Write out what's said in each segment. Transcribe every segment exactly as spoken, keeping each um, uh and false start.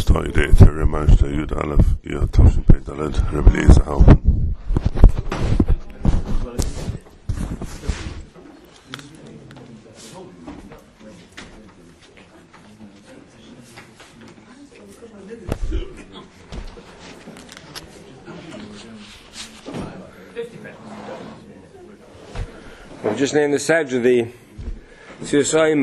Stoi de Terry Meister Yud Aleph Yud Toshin Pei Dalet Rebbe Eliezer Halpern. We've just named the Sedge of the Interesting.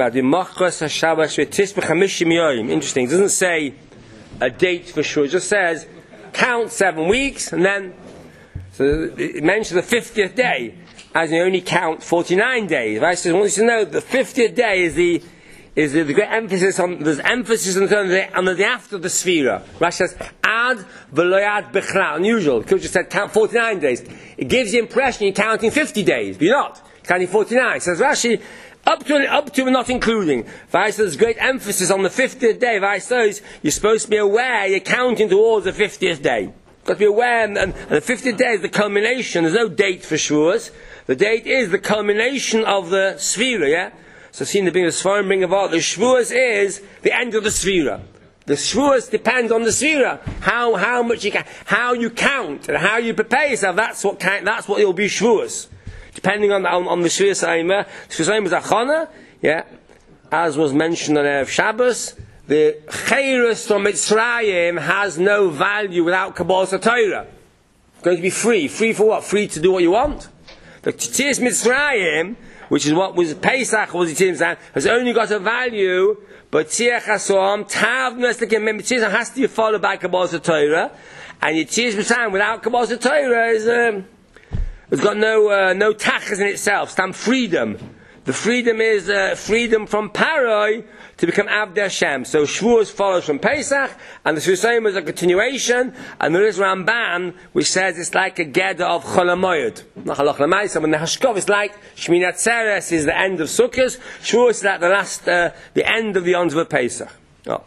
It doesn't say a date for sure. It just says count seven weeks, and then so it mentions the fiftieth day as you only count forty-nine days. Right? So I want you to know the fiftieth day is the is the, the great emphasis on there's emphasis on the on the day after the Sfira. Rashi says ad v'loyad bechla. Unusual. Because just said count forty-nine days. It gives the impression you're counting fifty days, but you're not. You're counting forty-nine. Says Rashi. Up to and up to and not including. Vice there's great emphasis on the fiftieth day. Vice says you're supposed to be aware you're counting towards the fiftieth day. You've got to be aware, and, and, and the fiftieth day is the culmination. There's no date for Shavuos. The date is the culmination of the Sfira. Yeah. So, seeing the being the Sfarim bring about the Shavuos is the end of the Sfira. The Shavuos depends on the Sfira. How how much you can, how you count and how you prepare yourself. That's what count, that's what it will be Shavuos. Depending on, on, on the Shvius Ha'imah, Shvius Ha'imah is Achana, yeah, as was mentioned on Erev Shabbos, the Chayrus from Mitzrayim has no value without Kabbalah Torah. It's going to be free. Free for what? Free to do what you want. The Tzitzis Mitzrayim, which is what was Pesach, was Tzitzis, has only got a value, but Tziach HaSoam, Tav Tzitzis has to be followed by Kabbalah Torah, and your Tzitzis Mitzrayim without Kabbalah Torah is... Um, It's got no uh, no tachas in itself. Some freedom. The freedom is uh, freedom from Paroi to become Avdei Hashem. So Shavuos follows from Pesach, and the Shvuos is a continuation. And there is Ramban which says it's like a Geda of Chol HaMoed. Not Halach L'Maisa, but the Hashkov is like Shmini Atzeres is the end of Sukkot. Shavuos is like the last, uh, the end of the Yom Tov Pesach. Oh.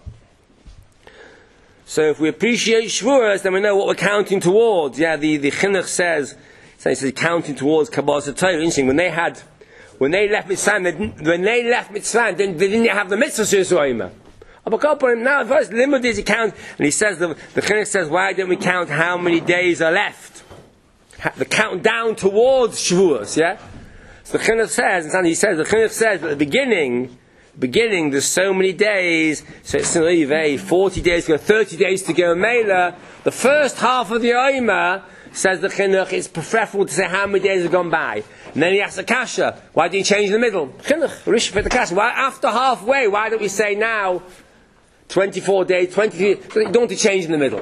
So if we appreciate Shavuos, then we know what we're counting towards. Yeah, the the Chinuch says. So he says counting towards Kabbalah Torah. Interesting. When they had, when they left Mitzrayim, they didn't, when they left Mitzrayim, they, they didn't have the mitzvah Shvius Ha'imah. But now, first limud is he count, and he says the the Chinuch says, why don't we count how many days are left? The countdown towards Shavuos. Yeah. So the Chinuch says, and he says the Chinuch says at the beginning, beginning there's so many days. So it's forty days to go, thirty days to go. Mela, the first half of the Ha'imah. Says the Chinuch, it's preferable to say how many days have gone by. And then he asks the Kasha, why do you change in the middle? Chinuch, Rish for the Kasha. Why after halfway, why don't we say now twenty-four days, twenty-three, you don't want to change in the middle.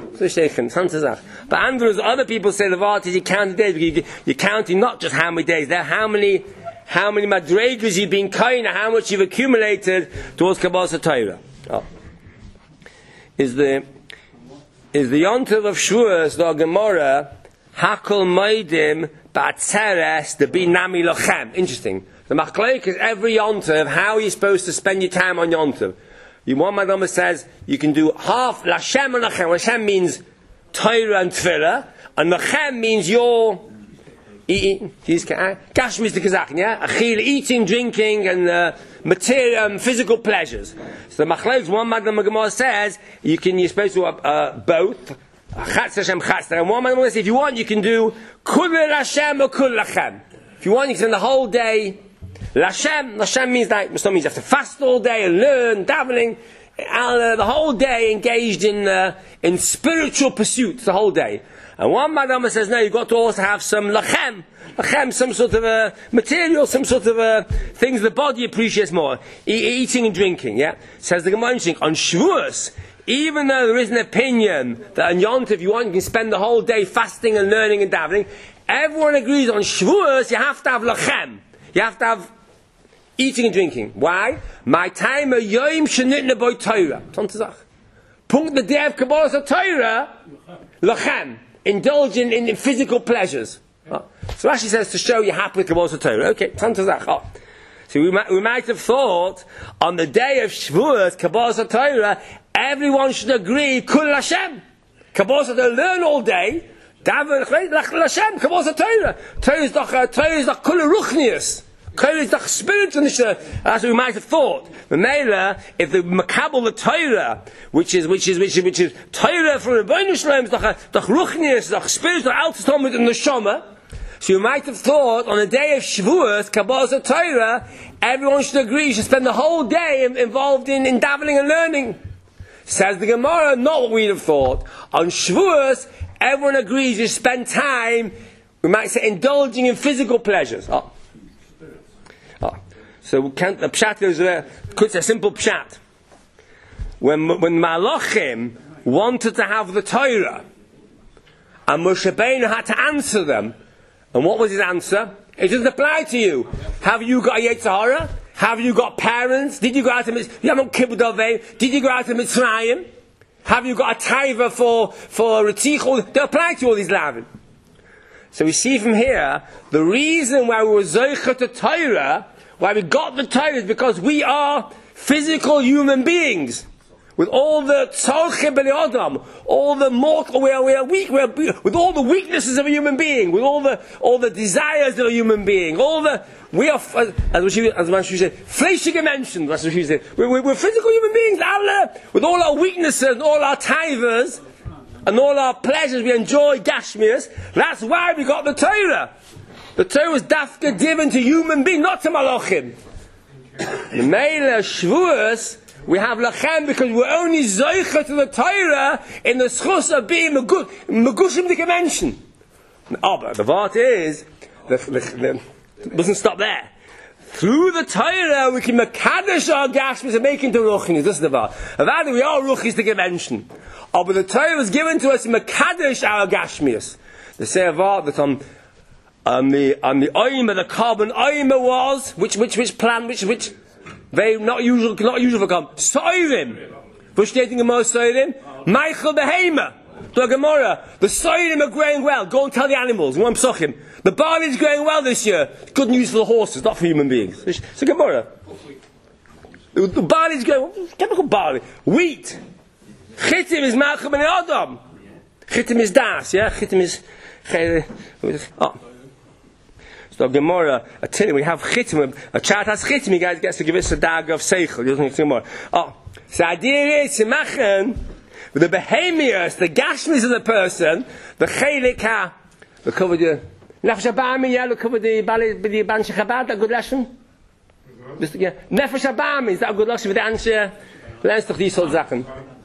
But Andrews, other people say the Vart is you count the days, you're counting not just how many days, there how many how many madregas you've been kind, how much you've accumulated towards Kabbalah Torah. Oh. Is the is the Yom Tov of Shavuos, the Gemara, Hakol Moedim Batzeres the Binami Lochem. Interesting. The Machlok is every Yom Tov, how are you supposed to spend your time on Yom Tov? One Madama says you can do half Lashem and Lachem. Lashem means Torah and Tefillah, and Lachem means your eating. Gashmis the Kazakh, yeah? Achil, eating, drinking, and uh, material, um, physical pleasures. So the Machlok, one Madama Gemara says you can. You're supposed to uh, uh, both. And one man says, if you want, you can do Kul Lashem or Kul Lachem. If you want, you can spend the whole day. Lashem, Lashem means like, means you have to fast all day and learn, davening, uh, the whole day engaged in uh, in spiritual pursuits, the whole day. And one madama says, no, you've got to also have some Lachem. Lachem, some sort of uh, material, some sort of uh, things the body appreciates more. E- eating and drinking, yeah? Says the Gemara, on Shavuos, even though there is an opinion that on Yom Tov, if you want, you can spend the whole day fasting and learning and davening, everyone agrees on Shavuos, you have to have Lachem. You have to have eating and drinking. Why? My time of Yom Shenitna Boy Torah. Punkt the day of Kabbalah Torah, Lachem. Indulge in, in, in physical pleasures. Oh. So Rashi says to show you're happy with Kabbalah Torah. Okay, oh. So we might, we might have thought on the day of Shavuos, Kabbalah Torah, everyone should agree, Kul Hashem. Kabbalah Torah, learn all day. Daven Hashem, Kabbalah Torah. Torah is doch, Torah is doch Kul Ruchnius. Torah is the spiritual neshama. That's what we might have thought. The Mela, if the makabel the Torah, which is which is which is which is Torah from the Rebbeinu Shalom, is the the ruchnius, the spiritual altus Talmud in the neshama. So you might have thought on the day of Shavuos, Kabbalah Torah, everyone should agree, you should spend the whole day involved in, in davening and learning. Says the Gemara, not what we'd have thought. On Shavuos, everyone agrees you spend time, we might say, indulging in physical pleasures. Oh. Oh. So we can't, the pshat is a, it's a simple pshat. When, when Malachim wanted to have the Torah, and Moshe Rabbeinu had to answer them, and what was his answer? It doesn't apply to you. Have you got a Yetzer Hara? Have you got parents? Did you go out of Mitzrayim? Did you go out of Mitzrayim? Have you got a taiva for for Retichol? They apply to all these lavin. So we see from here the reason why we were zoicha to Torah, why we got the Torah, is because we are physical human beings. With all the tzorche b'nei adam, all the mortal, we are, we are weak, we are, with all the weaknesses of a human being, with all the all the desires of a human being, all the we are, as she as she said, fleshige Menschen. That's what she said. We're, we're, we're physical human beings, Allah, with all our weaknesses, and all our taivas, and all our pleasures. We enjoy gashmias. That's why we got the Torah. The Torah was dafka given to human beings, not to malachim. The Meila Shavuos. We have lachem because we're only zoicha to the Torah in the schus of being megushim dimension. Oh, but the vart is, the, the, the, it doesn't stop there. Through the Torah we can mekadesh our gashmis and make into ruchnis. This is the vart. Avada we are ruchnis dimension. Oh, but the Torah was given to us to mekadesh our gashmis. They say a vart that on on the on the oima, the carbon oima was which which which plan which which. Very not usual, not usual for come. Soirim, versteting Gemara Soirim, Michael Behema, the Gemara. The Soirim are growing well. Go and tell the animals. One psochim. The barley is growing well this year. Good news for the horses, not for human beings. It's a Gemara. The, the barley is growing. Chemical barley, wheat. Chitim is Malchum and Adam. Chitim is das. Yeah, Chitim is. Oh. So Gemara, I tell you, we have chitim, a child has chitim, you guys gets to give us a dag of seichel. You don't Gemara. Oh, so the idea is to machen with the behemias, the gashmis of the person, the chelik ha, the cover the nefesh abami, yeah, the cover the bali, the banche chabad, a good lesson. Nefesh abami, is that a good lesson with the answer? Learns doch these whole Sachen.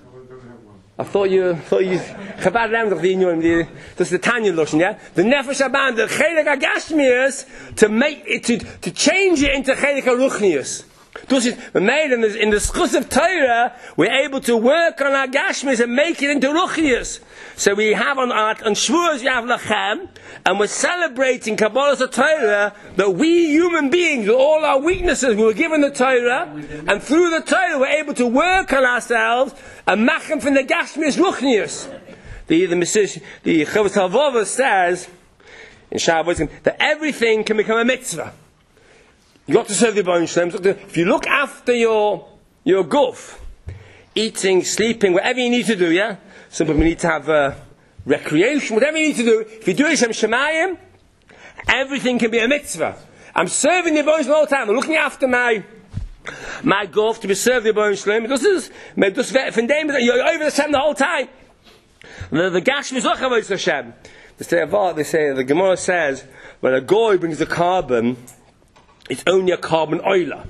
I thought you, thought you, Chabad lernt doch die Inyoim, die, das ist the Tanya Loshen, yeah? The Nefesh Aban, the Chelik HaGashmias, to make it, to, to change it into Chelik HaRuchnius. This is, in the, in the schus of Torah, we're able to work on our Gashmias and make it into Ruchnius. So we have on our, on Shavuos we have Lachem, and we're celebrating Kabbalah Torah, that we human beings, with all our weaknesses, we were given the Torah, and through the Torah we're able to work on ourselves, and machem from the Gashmias Ruchnius. The, the, the, the Chovos HaLevavos says, in Shavuos, that everything can become a mitzvah. You got to serve the Rebbeinu Shalom. If you look after your your guf, eating, sleeping, whatever you need to do, yeah? Some people need to have uh, recreation, whatever you need to do. If you do it Shem Shemayim, everything can be a mitzvah. I'm serving the Rebbeinu Shalom all the time. I'm looking after my my guf to be served the Rebbeinu Shalom. This is just from day you're over the Hashem the whole time. The the Gashmi is Avodas Hashem. They say they say the Gemara says when a goy brings the carbon, it's only a carbon oiler.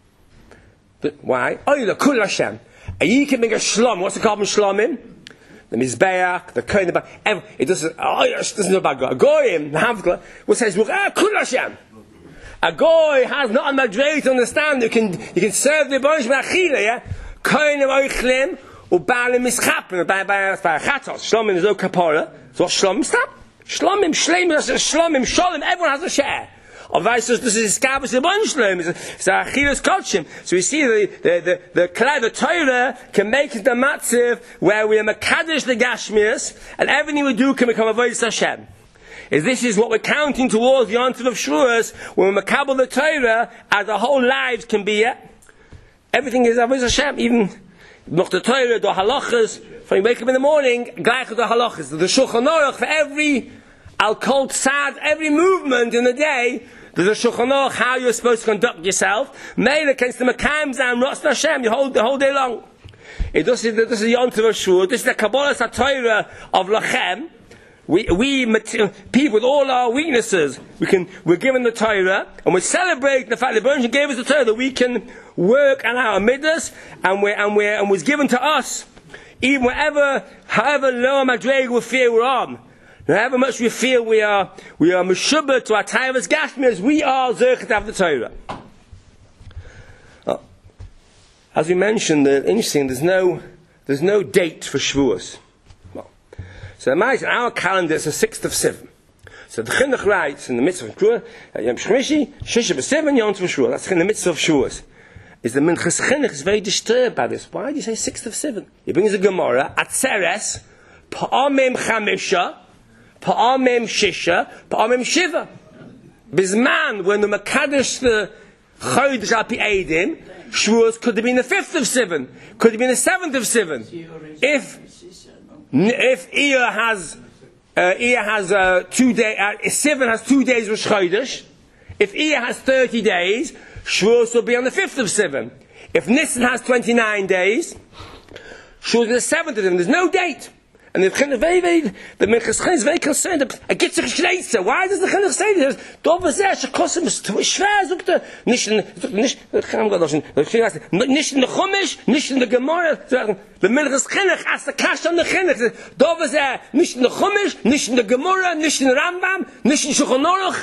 But why? Oiler, kul Hashem. And you can make a shlom. What's the carbon shlom in? The mizbeach, the kohen, the every, it doesn't. Oh, it doesn't know about a goyim. The havgla. What says? Ah, kul Hashem. A goy has not a madrei to understand. You can you can serve the boys with achila. Yeah, kohen oichlim ubalim mischapen by by by chatos. Shlomim is no kapara. So what shlomim stop? Shlomim shleim is shlomim shalom. Everyone has a share. Of this is Gabas the Bunshlim, it's a Achilas Kodshim. So we see the the the the, the, the Torah can make it the matziv where we are Makadosh the Gashmias, and everything we do can become Avodas Hashem. Is this is what we're counting towards the answer of Shavuos, when we makabel the Torah, as our whole lives can be. Yeah? Everything is Avodas Hashem, even noch the Torah, the halachas. When you wake up in the morning, gleich the halachas, the Shulchan Aruch for every Al Kol Tzad, every movement in the day. There's a Shulchan Aruch how you're supposed to conduct yourself. Mele against the Mekayim Zam Rosh Hashem, you hold the whole day long. It, this is this is Yom Tov Shur. This is the Kabbalah Torah of Lachem. We, we people with all our weaknesses, we can we're given the Torah, and we celebrate the fact that Baruch Hashem gave us the Torah that we can work on our midas, and we and we and was given to us, even whatever, however low madreg we feel we're on, however much we feel we are we are meshubah to our Taivas Gashmias, we are zerchet to have the Torah. As we mentioned, uh, interesting, there's no, there's no date for Shavuos. Well, so imagine our calendar is the sixth of Sivan. So the Chinuch writes in the mitzvah of Shavuos, Yom Shemishi, Shisha B'Sivan, Yom Tov Shavuos. That's in the mitzvah of Shavuos. Is the Minchas Chinuch is very disturbed by this. Why do you say sixth of Sivan? He brings a Gemara, Atzeres, Pa'amim Chamisha, Pa'amim Shisha, Pa'amim Shiva. Bizman, when the Makadosh, the Chodesh Al Pi Eidim, Shavuos could have been the fifth of Sivan, could have been the seventh of Sivan. If if Iyar has uh, Iyar has uh, two day, uh, Sivan has two days Rosh Chodesh. If Iyar has thirty days, Shavuos will be on the fifth of Sivan. If Nisan has twenty nine days, Shavuos will be the seventh of Sivan. There's no date. And the Chinuch very, very, the Minchas Chinuch is very concerned. A Gitzach Shreitzer. Why does the Chinuch say this? Dovazeh Shekosim is schwer. Zogt er nicht in nicht. Ich kann gar nicht. Nicht in the Chumash, nicht in the Gemara. The Minchas Chinuch asks the Kash on the Chinuch. Dovazeh nicht in the Chumash, nicht in the Gemara, nicht in the Rambam, nicht in Shulchan Aruch.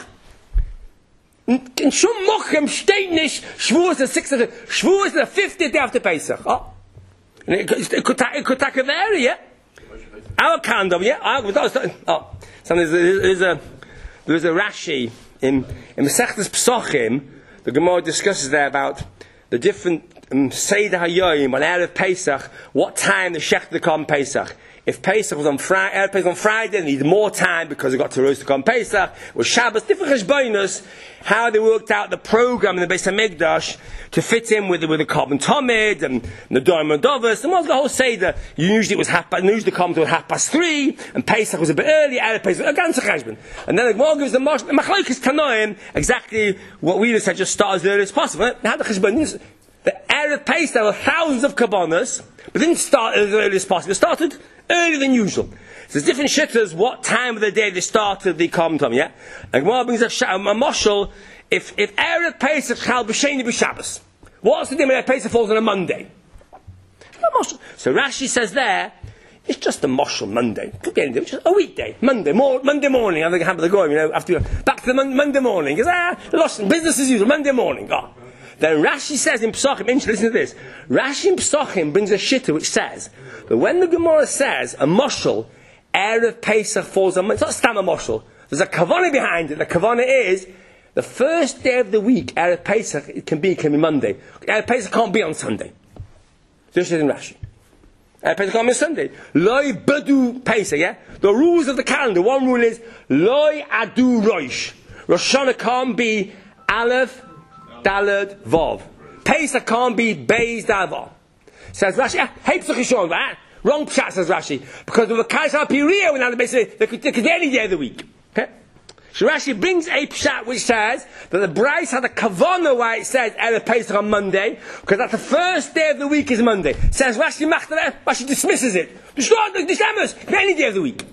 In Shum Mochem steht nicht Shavuos the sixth of Shavuos the fifteenth day after Pesach. Oh, it could it could take a vary, yeah. Our calendar, yeah. Oh, so there's a, there's a there's a Rashi in in Masechtas Pesachim. The Gemara discusses there about the different um, Seder Hayoyim on Erev Pesach. What time the Shechta come Pesach? If Pesach was on Friday, Erev Pesach on Friday, they need more time because they got to roast to come Pesach. Or Shabbos, different cheshbonos. How they worked out the program in the Beis Hamikdash to fit in with the, with the Carbon Tomid and the Doim Dovas. And what's the whole Seder? Usually it was half past, usually the Carbon was half past three, and Pesach was a bit early, Erev Pesach, a ganze cheshbon. And then the Gemara gives the Machlokes Tanoim exactly what we just said, just start as early as possible. How the cheshbon, the Erev Pesach, there were thousands of Kabbanas, but didn't start as early as possible. It started earlier than usual. So there's different shittahs, what time of the day they started the Carbon Tomid, yeah? And Gemara brings a, a moshel, if, if Erev Pesach shall be Sheni b'Shabbos, what's the day when Erev Pesach falls on a Monday? So Rashi says there, it's just a moshel Monday. Could be anything, just a weekday, Monday, more, Monday morning. I think I have the going, you know, after back to the mon- Monday morning. Because ah, lost business as usual, Monday morning. Oh. Then Rashi says in Pesachim, listen to this. Rashi in Pesachim brings a shittah which says that when the Gemara says a moshel, Erev Pesach falls on, it's not stam a moshel. There's a kavanah behind it. The kavanah is the first day of the week. Erev Pesach it can be can be Monday. Erev Pesach can't be on Sunday. This is in Rashi. Erev Pesach can't be on Sunday. Loi badu Pesach. Yeah. The rules of the calendar. One rule is loi adu roish. Rosh Hashanah can't be Aleph, Daled, Vav. Pesach can't be Beis Davar. Says Rashi. Hey, Pesach Yishon, right? Wrong pshat, says Rashi. Because of the Kaish al-Piriya, when they say they could, they could be any day of the week. Okay? So Rashi brings a pshat which says that the Bryce had a kavanah why it says Erev Pesach on Monday, because that's the first day of the week is Monday. Says Rashi Machtav, Rashi dismisses it. Destroy the Shabbos, any day of the week.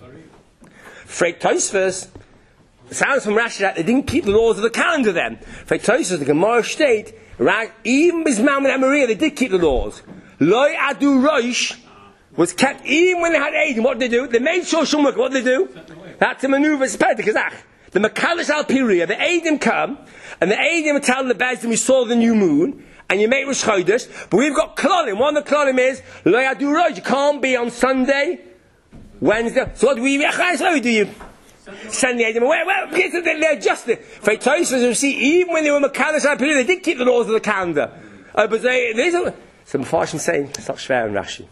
Freit Tosfos, it sounds from Rashi that they didn't keep the laws of the calendar then. Freit Tosfos, the Gemara state, right, even Bismam and Amaria, they did keep the laws. Loi adu roish was kept even when they had Eidim. What did they do? They made sure Shumak. What did they do? They had to maneuver Spedekazach. The Makalish al Piriya, the Eidim come, and the Eidim are telling the Bezdim we saw the new moon, and you make Rosh Chodesh, but we've got Klolim. One of the Klolim is, Lo Yadu Rosh, you can't be on Sunday, Wednesday. So what do we, how do you send the Eidim away? Well, they adjust it. For Tosfos, you see, even when they were Makalish al Piriya, they did keep the laws of the calendar. Uh, but they, there's a, some Farshim saying, it's not Shver and Rashi.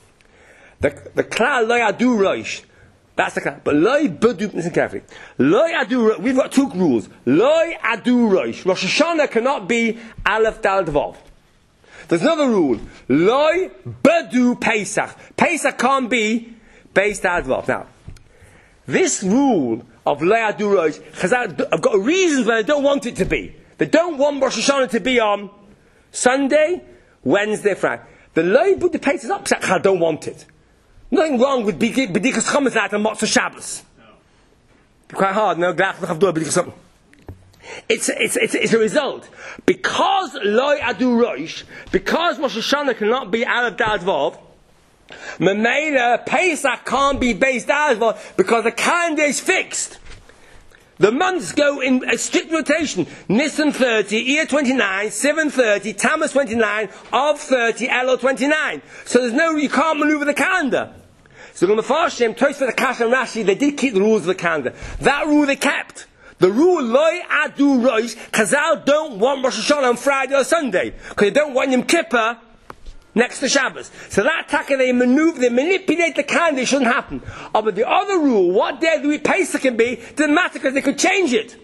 The the klal lo yadu roish. That's the klal. But lo yadu, listen carefully. Lo yadu, we've got two rules. Lo yadu roish. Rosh Hashanah cannot be Aleph Dal Vav. There's another rule. Lo badu Pesach. Pesach can't be Beis Dal Vav. Now, this rule of lo yadu roish, I've got reasons why I don't want it to be. They don't want Rosh Hashanah to be on Sunday, Wednesday, Friday. The Loi B'di Pesach up, I don't want it. Nothing wrong with B'dikas Chometz night and Motzei Shabbos. No. Quite hard, no? It's, it's, it's, it's a result. Because Loi Adu Rosh, because Rosh Hashanah cannot be Aleph Dad Vav, Memela Pesach can't be based Dad Vav because the calendar is fixed. The months go in a strict rotation. Nisan thirty, Iyar twenty-nine, Sivan thirty, Tammuz twenty-nine, Av thirty, Elul twenty-nine. So there's no, you can't maneuver the calendar. So the Mefarshim, Tosfos, Akash and Rashi, they did keep the rules of the calendar. That rule they kept. The rule, Loi Adu Rosh, Chazal don't want Rosh Hashanah on Friday or Sunday. Because they don't want Yom Kippur next to Shabbos. So that taka they maneuver, they manipulate the calendar, it shouldn't happen. Oh, but the other rule, what day the week Pesach can be, doesn't matter because they could change it.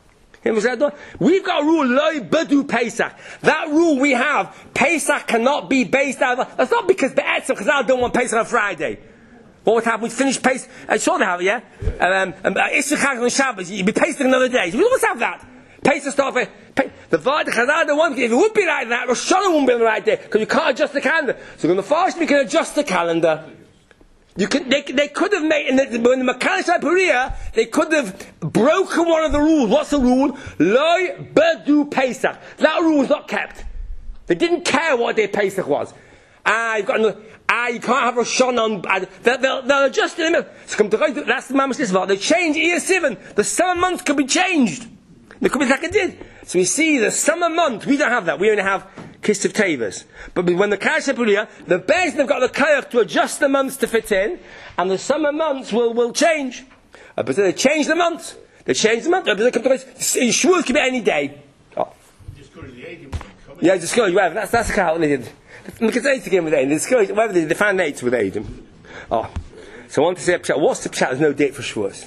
We've got a rule, Loi B'du Pesach. That rule we have, Pesach cannot be based out of, that's not because Be'etzim, because I don't want Pesach on Friday. What would happen? We'd finish Pesach, I saw the have, yeah? Um, um, Issachar on Shabbos, you'd be Pesach another day. So we always have that. Pesach start with, the Vard, the Chazal don't want, if it would be like that, Rosh Hashanah wouldn't be on the right day, because you can't adjust the calendar. So when the Farshim, you can adjust the calendar. You can, they, they could have made, in the, when the Makadosh Peria, they could have broken one of the rules. What's the rule? Loi B'du Pesach. That rule was not kept. They didn't care what day Pesach was. Ah, you've got another, ah, you can't have Rosh Hashanah on, ah, they'll, they'll, they'll adjust it in the middle. So come to, that's the Mamash Nisva. They change Iyar Sivan. The summer months could be changed. It could be like it did. So we see the summer month, we don't have that. We only have Kislev Teves. But when the Kadosh Peria, the Beis have got the koyach to adjust the months to fit in, and the summer months will, will change. Uh, but they change the months. They change the month. Uh, Shavuot can be any day. Oh. Discourage the Eidim. Yeah, discourage, whatever. That's, that's how they did. Look at eight again with Eidim. Discourage, whatever they did, they found eight with Eidim. Oh. So I want to say, what's the Pshat? There's no date for Shavuot.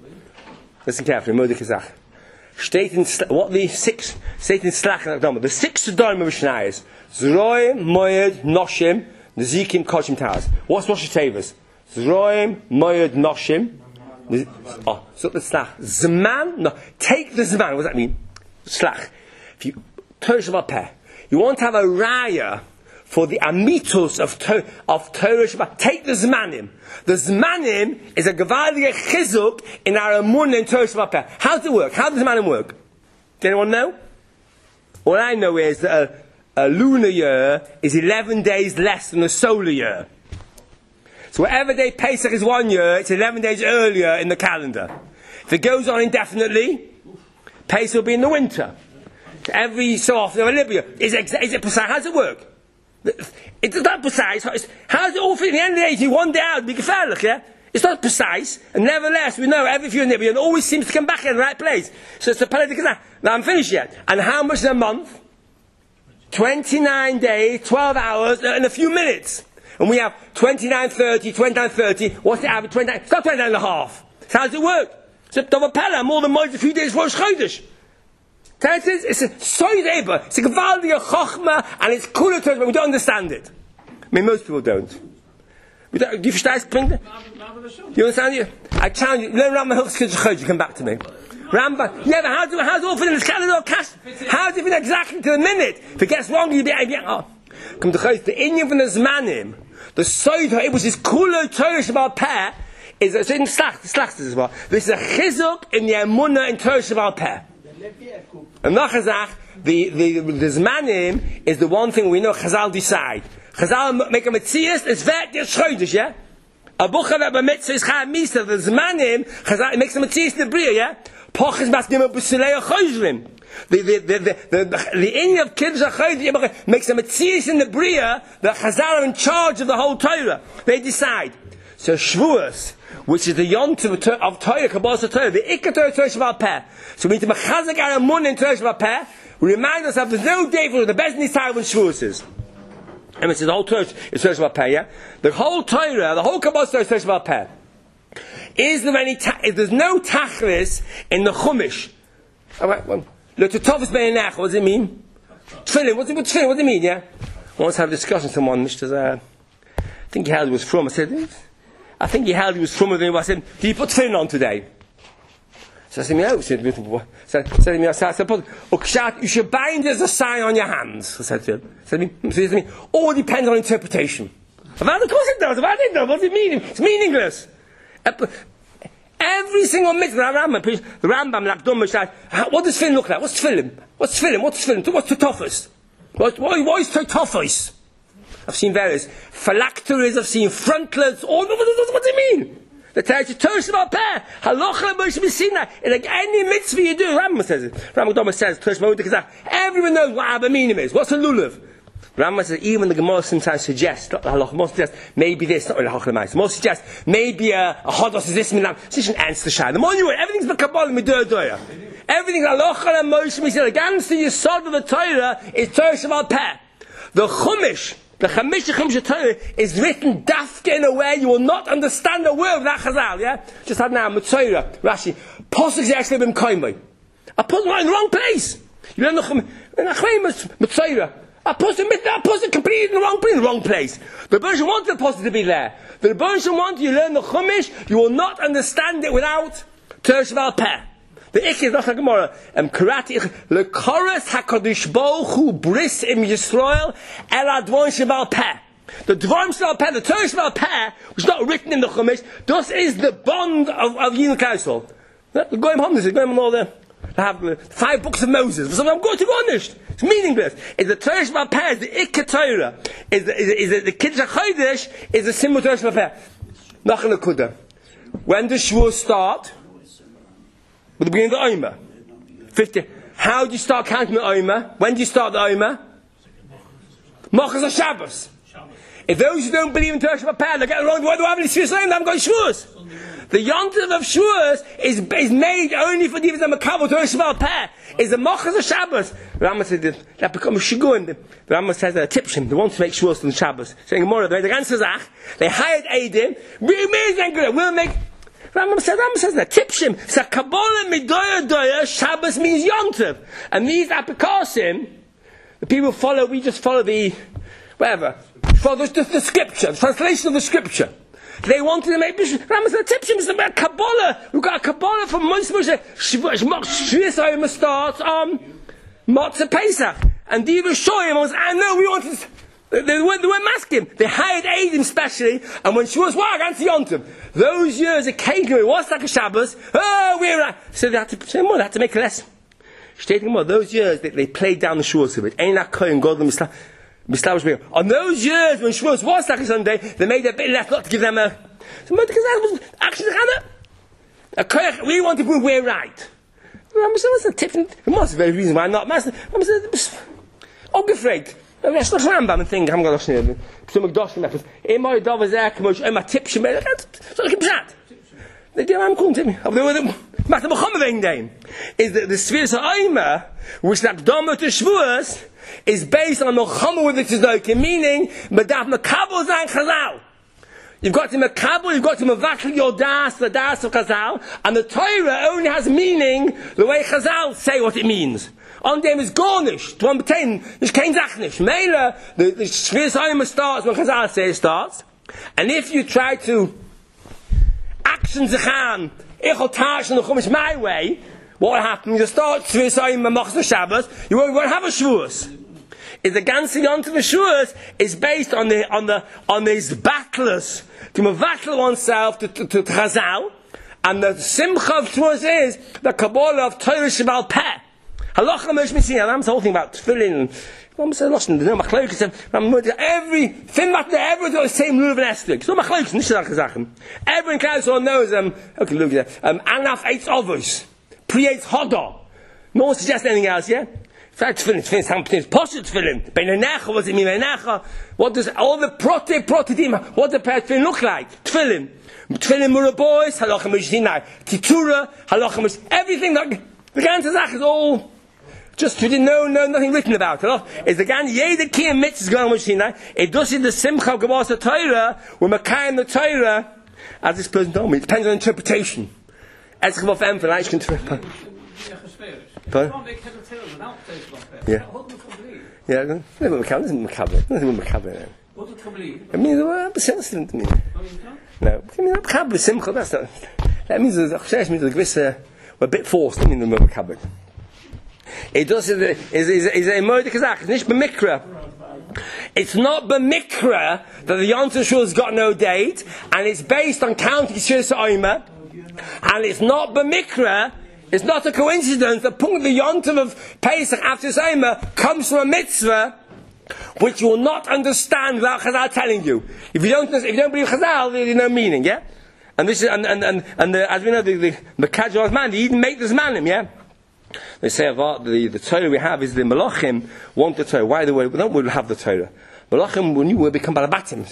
Listen carefully, Mordechai Kazach. Steht in, what the six, steht in Slach and Akdama, the six Sedorim of Mishnayos, Zroim, Moed, Noshim, Nezikim, Koshim, Taz. What's Rosh Hashanah? Zroim, Moed, Noshim, oh, so the Slach, Zman, no, take the Zman, what does that mean? Slach. If you, Torah Shabbat Peh, you want to have a raya for the amitos of, to, of Torah Shabbat, take the Zmanim. The Zmanim is a Gevalige Chizuk in our Amun and Torah Shabbat Peh. How does it work? How does the Zmanim work? Does anyone know? All I know is that a, a lunar year is eleven days less than a solar year. So whatever day Pesach is one year, it's eleven days earlier in the calendar. If it goes on indefinitely, Pesach will be in the winter. So every so often, a Libya, is, exa- is it precise? How does it work? It's not precise. How does it all fit? In the end of the day, you one day out, be gefährlich, yeah? It's not precise, and nevertheless, we know every few Libyan always seems to come back in the right place. So it's a political. Now I'm finished yet. And how much is a month? twenty-nine days, twelve hours, and a few minutes. And we have twenty-nine thirty, twenty-nine thirty. What's the average? twenty-nine. It's not twenty-nine and a half. So how does it work? It's a double pella, more than more a few days for Rosh Chodesh. It's a soid eber. It's a gewaldige chochma, and it's cooler to us, but we don't understand it. I mean, most people don't. We don't do you understand? You understand it? I challenge you. Learn Rambam Hilchos Chodesh. You come back to me. Rambam. Yeah, but how do how's it all fit in this calendar? How does it fit exactly to the minute? If it gets wrong, you be oh. Come to Chodesh. The Inyan from the Zmanim, the soid which is cooler Torah Shabbat Peh, is a certain slach. Slach as well. This is a chizuk in the emunah in Torah Shabbat Peh. And Nachazach, the, the, the Zmanim is the one thing we know Chazal decide. Chazal make a Metzias, it's vet, it's Chodesh, yeah? A Bucha that a Mitzvah is Chayam Misa, the Zmanim, Chazal makes a Metzias in the Bria, yeah? Poch is Maskim of B'Sulei Chodesh. The, the, the, the, the, the Inyan of Kiddush HaChodesh makes a Metzias in the Bria, that Chazal are in charge of the whole Torah. They decide. So Shavuos, which is the yontiv of Torah, Kabbalah Torah, the Ikka Torah, Torah Shabbat Peh. So we need to mechazek our amun in Torah Shabbat Peh. We remind ourselves there's no day for the best in this time when Shavuos is. And it says the whole Torah is Torah Shabbat Peh, yeah? The whole Torah, the whole Kabbalah Torah is Torah Shabbat Peh. Is there any, ta- if there's no tachlis in the Chumash? Alright, well, the Tovus Beinach, what does it mean? Tefillin, what's it mean? Tefillin, what does it mean, yeah? I once had a discussion with someone, which was, uh, I think he had it was from, I said, I think he held he was from with him. I said, do you put tefillin on today? So I said, "No." Said, "Said to me, I said, you should bind as a sign on your hands." I said to him. Said to me, said to me, "All depends on interpretation." Of course it does. Of it does. What does it mean? It's meaningless. Every single mitzvah, the Rambam, the Rambam, like Dom, what does tefillin look like? What's tefillin? What's tefillin? What's tefillin? What's totofos? What, what, what is totofos? I've seen various phylacteries, I've seen frontlets, all, what, what, what does it mean? The Torah tells about peh. Halacha Moshe Messina. In like any mitzvah you do, Rambam says it. Rambam Doma says, everyone knows what Abba Minim is. What's a lulav? Rambam says, even the Gemara sometimes suggests, not the halacha, most suggests, maybe this, not really halacha l'mayis. Most suggests, maybe a, a hodos is this, minam. This is an answer to shai. The more you want, everything's b'kabbalah, midur doya. Everything, halacha and Moshe Messina, against the yesod of the Torah, is Torah Shabbal Peh. The Chumash, the Chamisha Chumash Torah is written dafka in a way you will not understand a word of that Chazal, yeah? Just had now, Mitzorah, Rashi, Posuk is actually been koimoi. I put it in the wrong place. You learn the Chumash, Mitzorah. I put it completely in the wrong place, in the wrong place. The Rebbeinu wanted the Posuk to be there. The Rebbeinu wanted you learn the Chumash, you will not understand it without Torah Shabbal Peh. The Ikh is not like Gemara. Um, Karati Lekoras Hakadosh Baruch Hu Bris Im Yisrael El Advon Shabbal Peh. The Dvarim Shabbal Peh, the Torah Shabbal Peh, which is not written in the Chumash. This is the bond of of Yidden Council. Going home, this is going on all the. They have the five books of Moses. So I'm going to go on this. It's meaningless. Is the Torah Shabbal Peh is the Ikh Torah. Is the is, is the, the Kiddush HaChodesh is the symbol Torah Shabbal Peh. Nachal Nekuda. When does Shavuot start? With the beginning of the Omer. fifty. How do you start counting the Omer? When do you start the Omer? Mochas HaShabbos. If those who don't believe in Torah Shabbal Peh, they get it wrong. Why do I have any Shavuos? They haven't got Shavuos. The Yontiv of Shavuos is, is made only for the Makabel Torah Shabbal Peh. Is the Mochas HaShabbos. The Rambam says that, that becomes Shigun. The Rambam says that Tipshim, they want to make Shavuos on Shabbos. Saying more of the ganze Zach, they hired Eidim. We'll make. Rambam says, Rambam says that Tipshim. So Kabbalah Midoya Doya Shabbos means Yontiv, and these Apikosim, the people follow. We just follow the whatever. Follow the, the, the scripture, the translation of the scripture. They wanted to make Rambam said Tipshim is about Kabbalah. We've got a Kabbalah from Moshe Moshe. Shvius Oyim starts on Matzah Pesach, and the Shoyim was. I know we wanted. They, they, weren't, they weren't masking. They hired Eidim specially, and when she was wow, against Yontiv, those years occasionally was like a Shabbos. Oh, we're right. So they had to say more. They had to make less. Stating more. Those years they, they played down the Shavuos of it. Ain't that Kohen God and Mishnah? On those years when Shavuos was like a Sunday, they made a bit less not to give them a. So because that was actually a Kohen. We want to prove we're right. What's the tip? It must be very reason why I'm not master. I'm afraid. That's not Rambam and thing. I'm going to say some Magdoshim methods. In my dove is there, commotion. In my tipshim, so like a pshat. The Gemara calling to me. Master Muhammad Vein is that the Sfiras HaOmer, which that Doma to Shavuos, is based on Muhammad with the Tzedakah, meaning Medaf Makabel Zayin Chazal. You've got to Makabel, you've got to Mavakil your Das, the Das of Chazal, and the Torah only has meaning the way Chazal say what it means. On them is garnish, to obtain, there's kein Zachnish. Mela, the Sfiras HaOmer starts when Chazal says it starts, and if you try to action Zachan, Ichol Tash and the Chumash my way, what will happen? You start Sfiras HaOmer and Mochas HaShabbos, you won't, won't have a Shavuos. Is the ganze Yontiv of Shavuos is based on the on the on these battlers to mevatel oneself to, to, to Chazal, and the Simcha of Shavuos is the Kabbalah of Torah Shabbal Peh. Halacha Moshe Messina. Ram's whole thing about tefillin. Ram said, "Listen, the machlokes. Every thing that everyone got the same lulav and estig. So machlokes, nicht solche Sachen. Everyone Council knows um. Okay, look at that. Um, Anaf eats ovos, pre-eats hodah. No one suggests anything else. Yeah. Fact tefillin, tefillin, some things. Poshet tefillin. Beinenecha. What does it mean? Beinenecha. What does all the prote protedim? What does the tefillin look like? Tefillin. Tefillin murabois. Halacha Moshe Messina. Titura. Halacha Moshe. Everything that the ganze Zach is all. Just you didn't know, no, nothing written about it. Is the gan jeder kiyam mitzvah going on with Sinai? It does in the simcha of Gemara Torah, when Makayim the Torah, as this person told me, it depends on interpretation. As Gemara for Emfer, I can interpret. Yeah. Yeah. No, Makabel isn't Makabel. Nothing with Makabel. What does Kabbalah? It means well, besonders to me. No, I mean Makabel simcha. That's not. That means the Chashish means the gewisse. a bit forced in the middle cupboard. It does is is is a murder kazach. It's not b'mikra. It's not b'mikra that the Yom Tov has got no date, and it's based on counting Shiras Omer. And it's not b'mikra. It's not a coincidence that the Yom Tov of Pesach after Omer comes from a mitzvah which you will not understand without Chazal telling you. If you don't, if you don't believe Chazal, there's no meaning. Yeah, and this is and and and, and the, as we know, the the, the Kajos man, he didn't make this manim. Yeah. They say about the, the Torah we have is the Malachim want the Torah. Why the way we don't we'll have the Torah? Malachim when you will become Balabatim.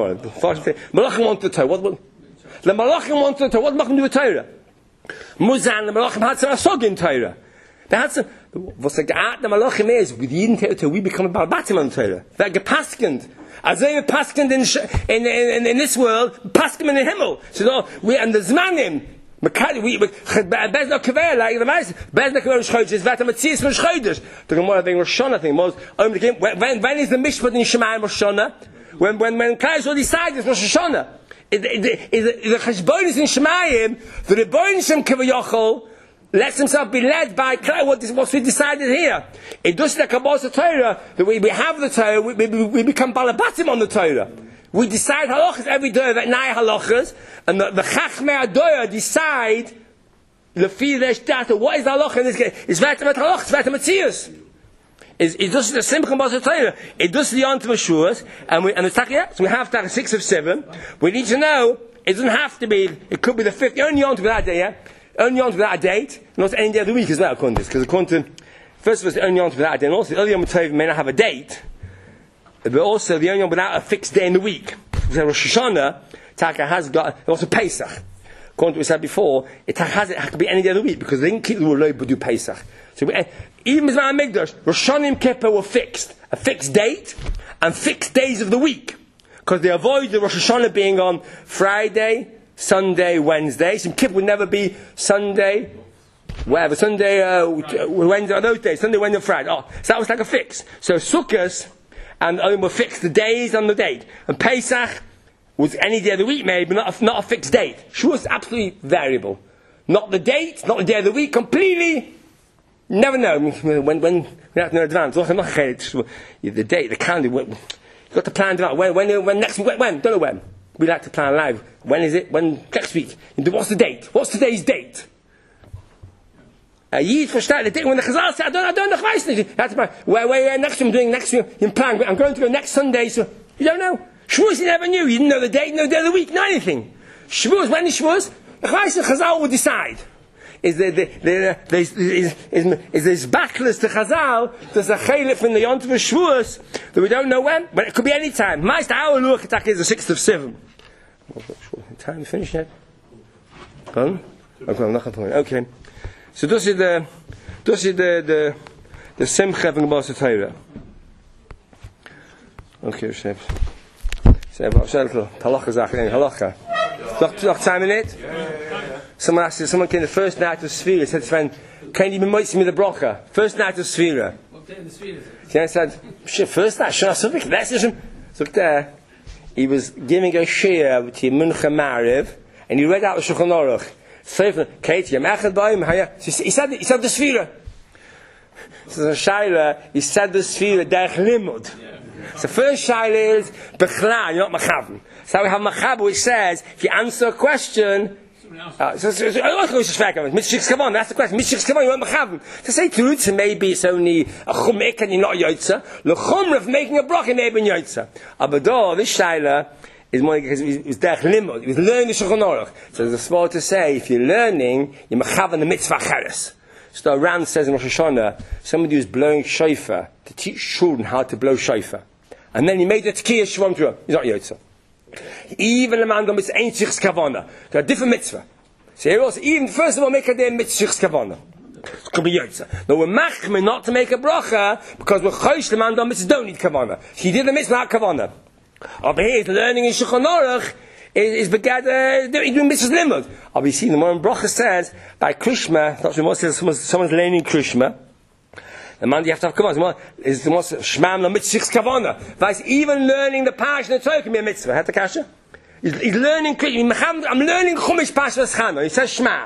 Malachim want the Torah. What, what the Malachim want the Torah? What Malachim do with Torah? Muzan the Malachim had some asog in Torah. They had some. What's the Ga'at the Malachim is with Yidin Torah we become Balabatim on Torah. They're gepaskend. As they were paskend in in, in in this world, paskim in the Himmel. So no, we and the Zmanim. We bez no kver like the mice bez no kver schoides is vater mitzias von schoides the gemara thing Roshana thing most um when when is the mishpat in Shemaim Roshana when when when Klai will decide is Roshana is is the cheshbon is in Shemaim the rebbeinu kavayachol lets himself be led by Klai what is what we decided here it does the kabbalah Torah that we we have the Torah we, we, we become balabatim on the Torah. We decide halachas every day, that nine halachas, and the, the chachmei adoya decide lefi their data. What is the halacha in this case? It's v'etamet halachas, v'etamet tzius. It does the simcha b'asar Torah. It does the Yom Tov Shuas, and we and it's takia. So we have to six of seven. We need to know it doesn't have to be. It could be the fifth. Only Yom Tov without a day. Yeah? Only Yom Tov without a date. Not any day of the week as well. According to this, because according to first of all, the only Yom Tov without a day, and also the other Yom Tov may not have a date. But also the only one without a fixed day in the week. So Rosh Hashanah, Taka has got also Pesach. According to what we said before, it has it could be any day of the week because they didn't keep the rule but do Pesach. So we, even Mizmah Mikdash, Rosh Hashanah and Kippur were fixed, a fixed date and fixed days of the week because they avoid the Rosh Hashanah being on Friday, Sunday, Wednesday. So Kippur would never be Sunday. Whatever Sunday, uh, Wednesday, those days, Sunday, Wednesday, Friday. Oh, so that was like a fix. So Sukkot. And only will fix the days on the date. And Pesach was any day of the week maybe, but not a, not a fixed date. Shavuos is absolutely variable. Not the date, not the day of the week, completely, never know. When, when, we have to know in advance. The date, the calendar, you've got to plan about when, when, when next week, when, when, don't know when. We like to plan live. When is it? When, next week. What's the date? What's today's date? Uh, Yid versteht the date when the Chazal said, I don't, I don't know, I weiß nicht. That's my, where, where, next week I'm doing next week, in plan, I'm going to go next Sunday, so, you don't know. Shavuos you never knew, you didn't know the date, no day of the week, no anything. Shavuos, when is Shavuos? The Chazal will decide. Is there, the, the, the, is, is, is, is this backless to Chazal, there's a chalif in the Yom Tov Shavuos, that we don't know when, but it could be any time. Meister, our look attack is the sixth of seven. Time to finish yet? Gone? Okay, I'm not going to point. Okay. So this is the, this is the, the, the simcha of the Basa Torah. Okay, Chef. Say about Shelter. Halacha Zachary. Halacha. Noch, noch time in it? Someone asked, someone came the first night of Sfira, said to his friend, can you be moitzim me the brocha? First night of Sfira. What day of the Sfira is it? So I said, shit, first night, Shana Sufik, that's just so there, he was giving a shir to Muncha Mariv, and he read out the Shulchan Aruch. So Katie, I'm echad by him. He said, he said the Sfira. So the Shaila, he said the Sfira derech limud. So first Shaila is Bechla, you're not Machavim. So we have Machav which says, if you answer a question, Uh, so, so, so, that's the question. You're not Machavim. To say Terutza, maybe it's only a chumik and you're not Yotza. The chumr of making a bracha maybe in Yotza. Abador, this Shaila is more because it was derech limud. It was learning the Shulchan Aruch. So there's a spot to say, if you're learning, you're Machav in the mitzvah cheres. So the Ram says in Rosh Hashanah, somebody who's blowing shofar to teach children how to blow shofar. And then he made the Tekiyah Shvam Torah. He's not Yotza. Even the man mitzvah ain't shichs kavana. Got a different mitzvah. So here also, even first of all, make a day mitzvah shichs kavana. It could be yotza. No, we're machmir not to make a bracha because we're chosh the man mitzvah don't need kavana. He did the mitzvah kavana. Over here, the learning in Shulchan Aruch is begad uh, doing mitzvahs limud. Obviously, the more bracha says by Krishma. Someone's, someone's learning Krishma. The man you have to have kavana is the most shmam la mitzvah kavana. Vice even learning the parsha and the Torah can be a mitzvah. Had the kasha? He's, he's learning. I'm learning chumash parsha Chana. He says shma.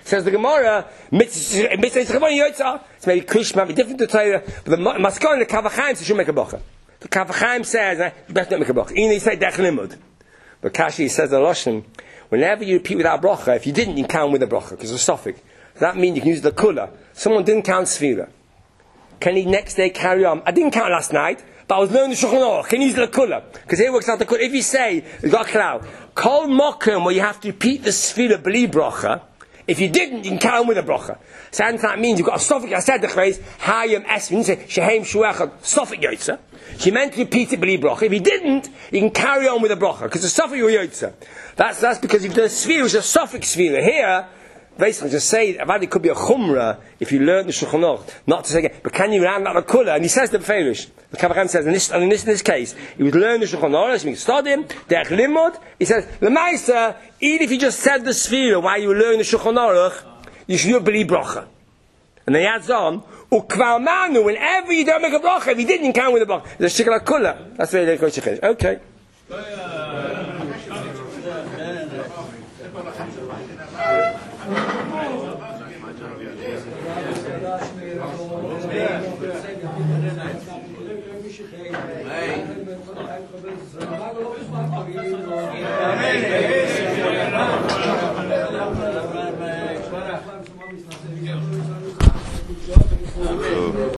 Says the Gemara, mitzvah yotza. It's maybe Krish might be different to Torah, but the Maskon, the Kavachaim, says you make a bracha. The Kavachaim says, eh, you best not make a bracha. Even they say Dech Limud. But Kashi says the Lashon, whenever you repeat without bracha, if you didn't, you count with a bracha, because it's a suffix. That means you can use the kula. Someone didn't count Sfira. Can he next day carry on? I didn't count last night, but I was learning the Shulchan Aruch. Can he use the kula? Because here works out the kula. If you say, you've got a cloud, kol mokum, where you have to repeat the Sfira b'li bracha, if you didn't, you can count with a bracha. So that means you've got a suffix. I said the phrase, hayim esvin, you say, shehem shuecha, suffix yotza. She meant to repeat it b'li bracha. If he didn't, you can carry on with a bracha, because the suffix was yotza. That's, that's because if the Sfira is a suffix Sfira. Here, basically, just say, about it could be a chumrah if you learn the Shulchan Aruch, not to say again, but can you round out a kula? And he says the Beferish. The Kavachim says, in this, in this, in this case, he would learn the Shulchan Aruch, he would study him, Derech Limud. He says, L'maisa, even if you just said the Sfira while you were learning the Shulchan Aruch, you should do a b'li bracha. And then he adds on, Ukvar manu, whenever you don't make a bracha, if you didn't, you count with a bracha. There's a shikla kula. That's very, very good. Okay. Amen.